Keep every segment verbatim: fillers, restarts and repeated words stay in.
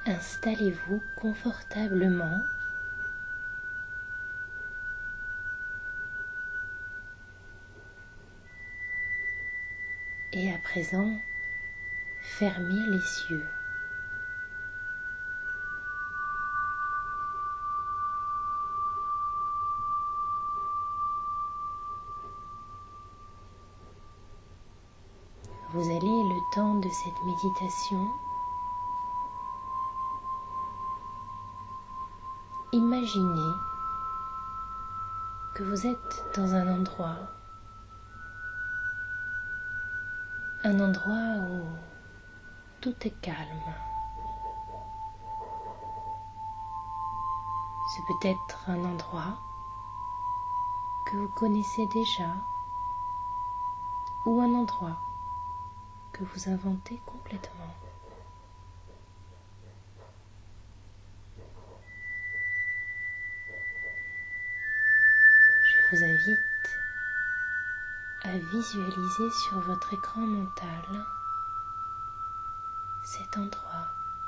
Installez-vous confortablement. Et à présent, fermez les yeux. Vous allez, le temps de cette méditation, imaginer que vous êtes dans un endroit, un endroit où tout est calme. C'est peut-être un endroit que vous connaissez déjà ou un endroit que vous inventez complètement. Je vous invite à visualiser sur votre écran mental cet endroit.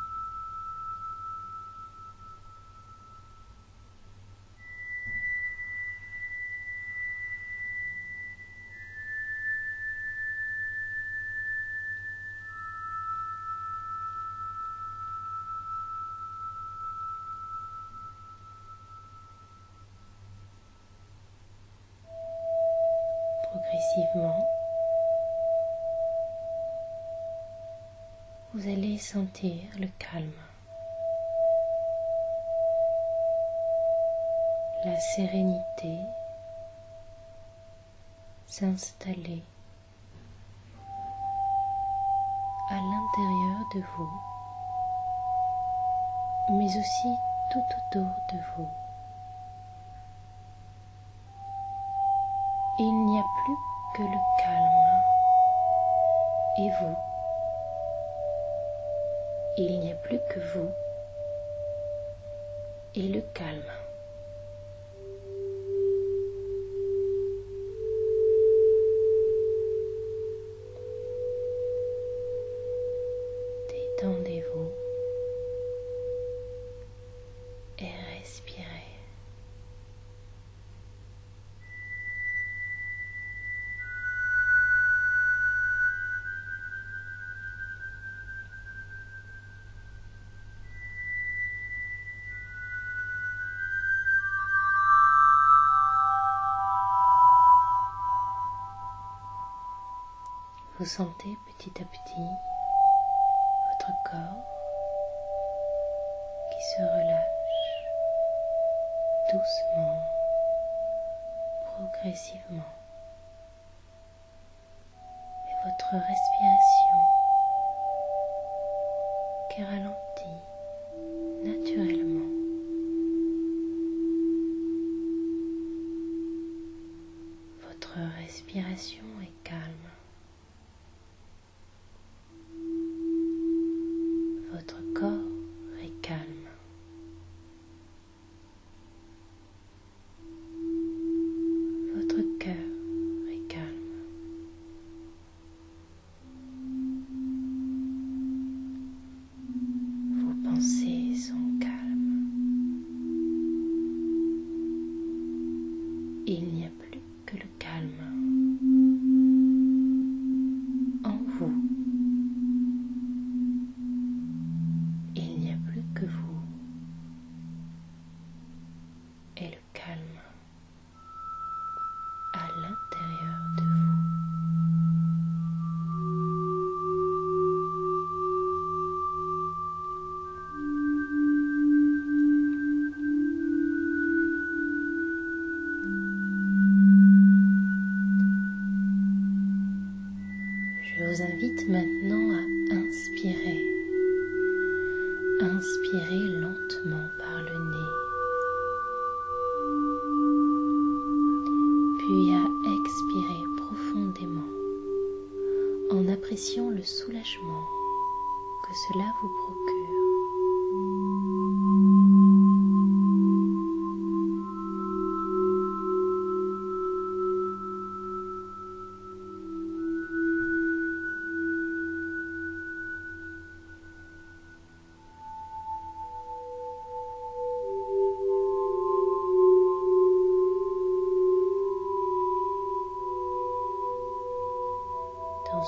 Progressivement, vous allez sentir le calme, la sérénité s'installer à l'intérieur de vous, mais aussi tout autour de vous. Il n'y a plus que le calme et vous. Il n'y a plus que vous et le calme. Détendez-vous et respirez. Vous sentez petit à petit votre corps qui se relâche doucement, progressivement. Et votre respiration qui ralentit naturellement. Votre respiration est calme. Votre corps est calme. Votre cœur est calme. Vos pensées sont calmes. Il n'y a plus que le calme en vous. Il n'y a plus que vous et le calme à l'intérieur de vous. Je vous invite maintenant à inspirer. Inspirez lentement par le nez, puis à expirer profondément en appréciant le soulagement que cela vous procure.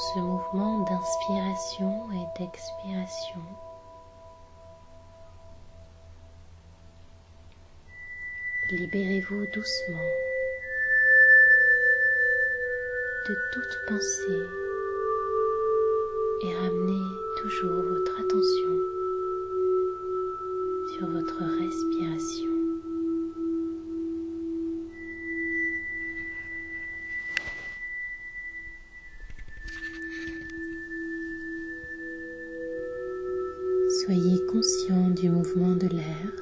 ce mouvement d'inspiration et d'expiration, libérez-vous doucement de toute pensée et ramenez toujours votre attention sur votre respiration. Soyez conscient du mouvement de l'air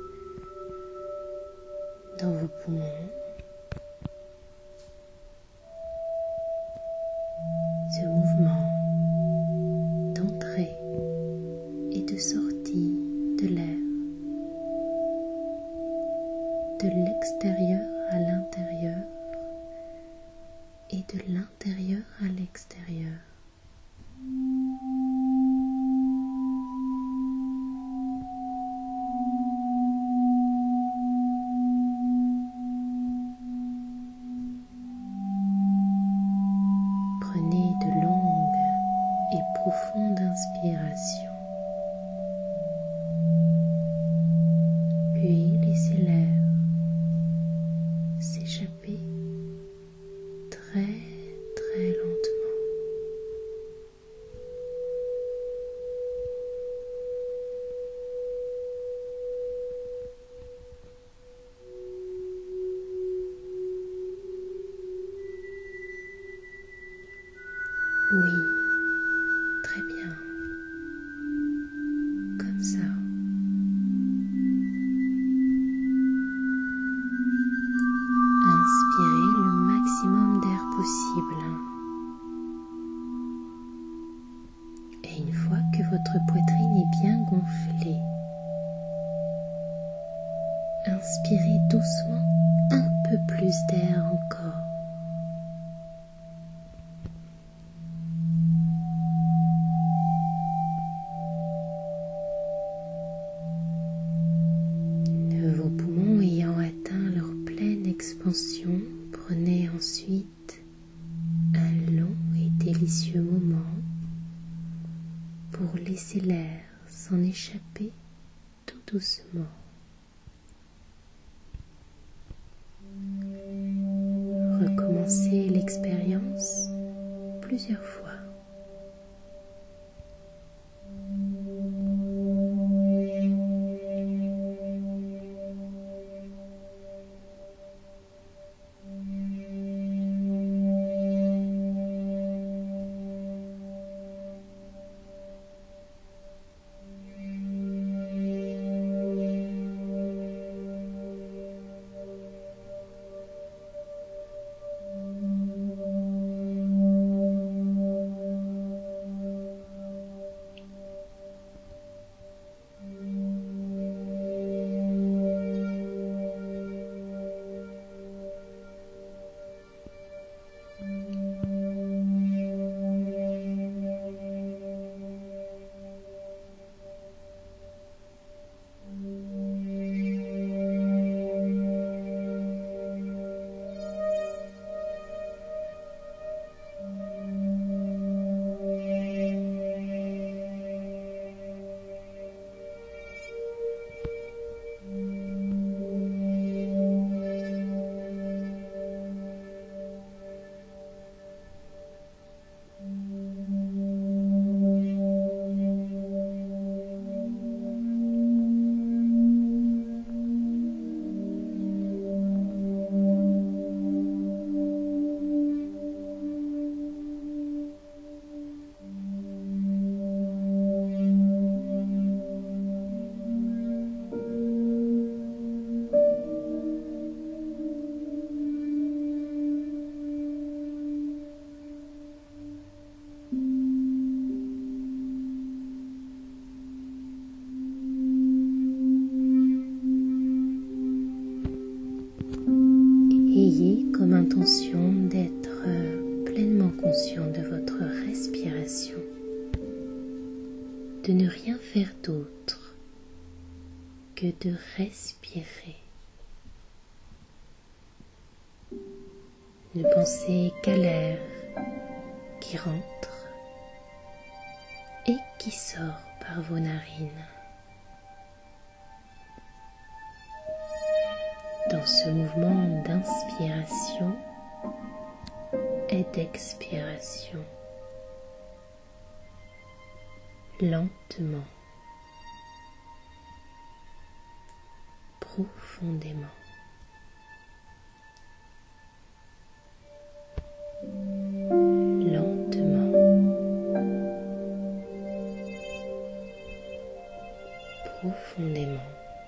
dans vos poumons. Ce mouvement d'entrée et de sortie de l'air, de l'extérieur à l'intérieur et de l'intérieur à l'extérieur. Prenez de longues et profondes inspirations, puis laissez l'air s'échapper très très lentement. Oui, très bien, comme ça. Inspirez le maximum d'air possible. Et une fois que votre poitrine est bien gonflée, inspirez doucement un peu plus d'air encore. Vos poumons ayant atteint leur pleine expansion, prenez ensuite un long et délicieux moment pour laisser l'air s'en échapper tout doucement. Recommencez l'expérience plusieurs fois. Ayez comme intention d'être pleinement conscient de votre respiration, de ne rien faire d'autre que de respirer. Ne pensez qu'à l'air qui rentre et qui sort par vos narines. Dans ce mouvement d'inspiration et d'expiration, lentement, profondément. Lentement, profondément.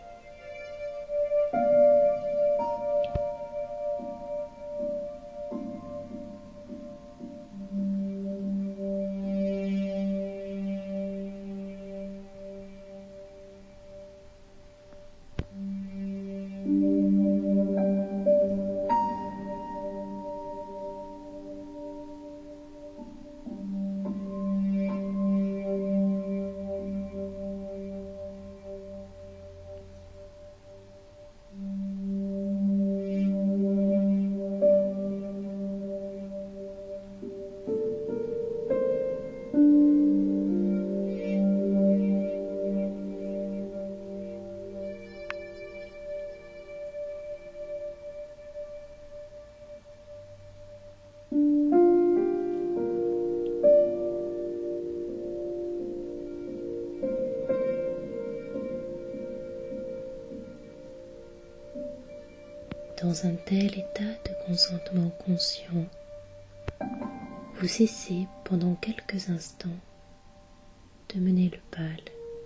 Dans un tel état de consentement conscient, vous cessez pendant quelques instants de mener le bal.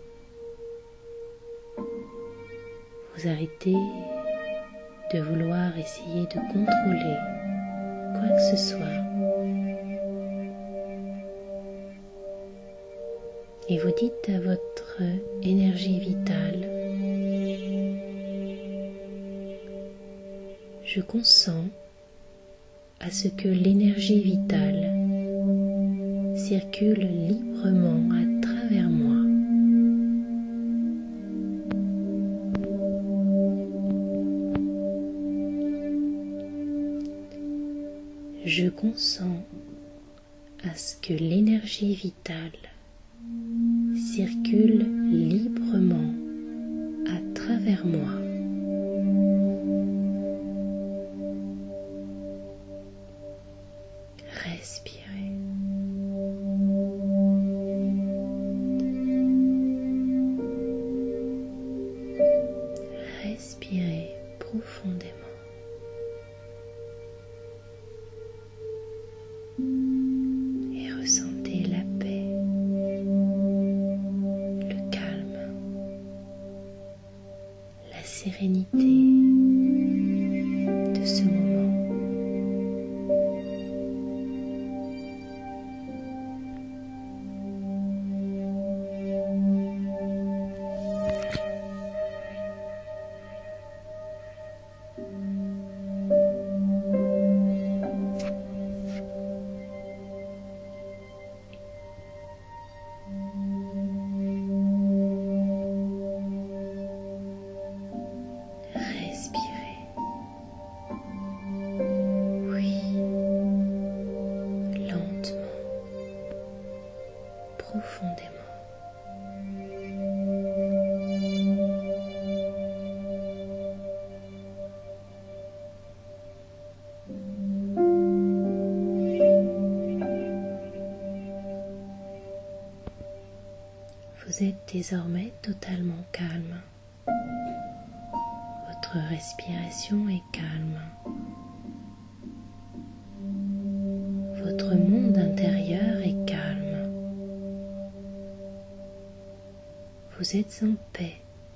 Vous arrêtez de vouloir essayer de contrôler quoi que ce soit. Et vous dites à votre énergie vitale: je consens à ce que l'énergie vitale circule librement à travers moi. Je consens à ce que l'énergie vitale circule librement à travers moi. Respirez. Respirez profondément. Et ressentez la paix, le calme, la sérénité de ce moment. Profondément. Vous êtes désormais totalement calme. Votre respiration est calme. Votre monde intérieur est calme. Vous êtes en paix.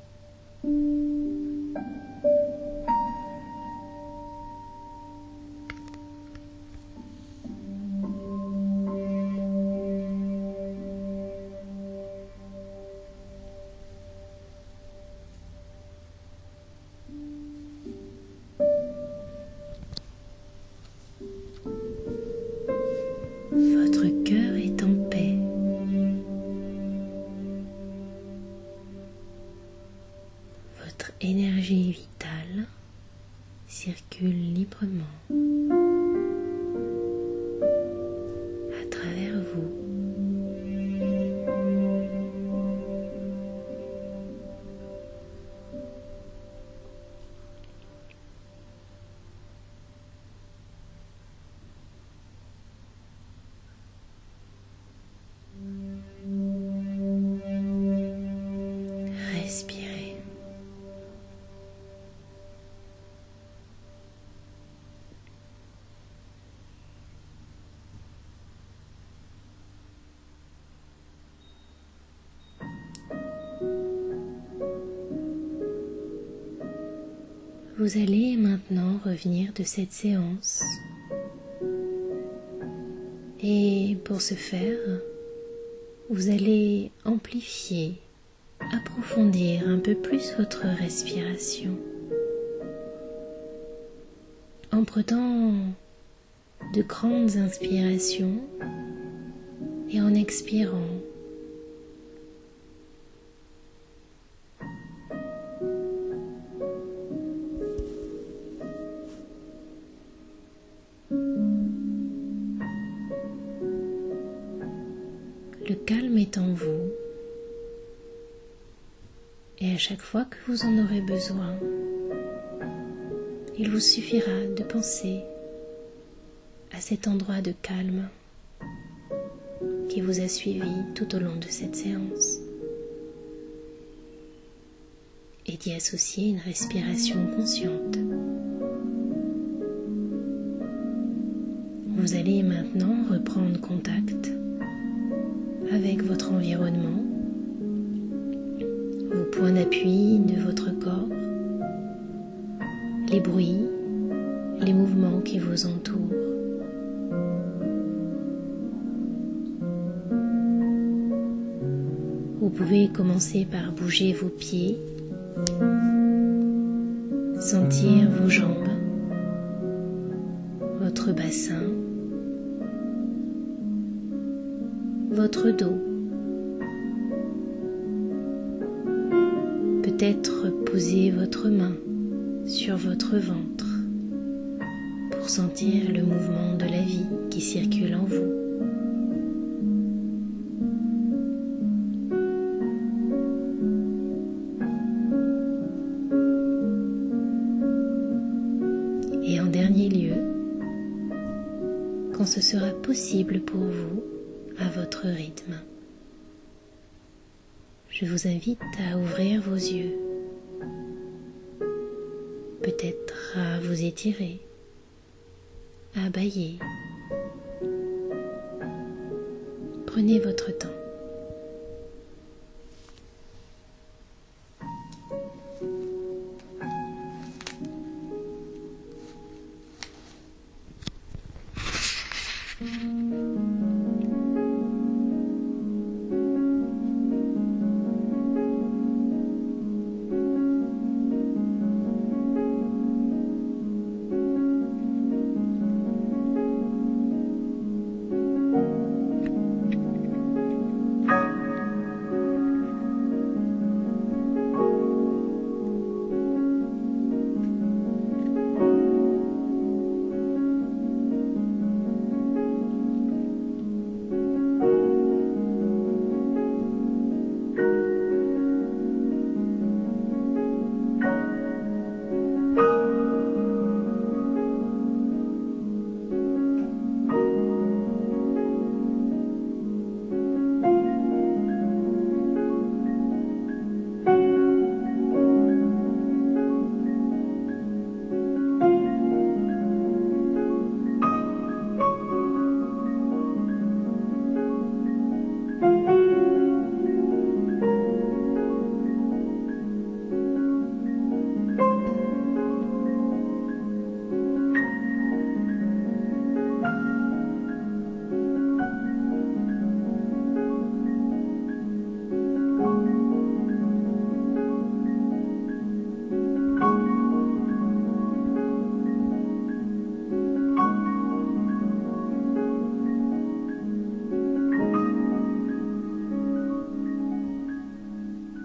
Votre cœur est en paix. Votre énergie vitale circule librement à travers vous. Vous allez maintenant revenir de cette séance. Et pour ce faire, vous allez amplifier, approfondir un peu plus votre respiration. En prenant de grandes inspirations et en expirant. Le calme est en vous et à chaque fois que vous en aurez besoin, il vous suffira de penser à cet endroit de calme qui vous a suivi tout au long de cette séance et d'y associer une respiration consciente. Vous allez maintenant reprendre contact avec votre environnement, vos points d'appui de votre corps, les bruits, les mouvements qui vous entourent. Vous pouvez commencer par bouger vos pieds, sentir vos jambes, votre bassin, votre dos. Peut-être poser votre main sur votre ventre pour sentir le mouvement de la vie qui circule en vous. Et en dernier lieu, quand ce sera possible pour vous, à votre rythme, je vous invite à ouvrir vos yeux, peut-être à vous étirer, à bâiller. Prenez votre temps.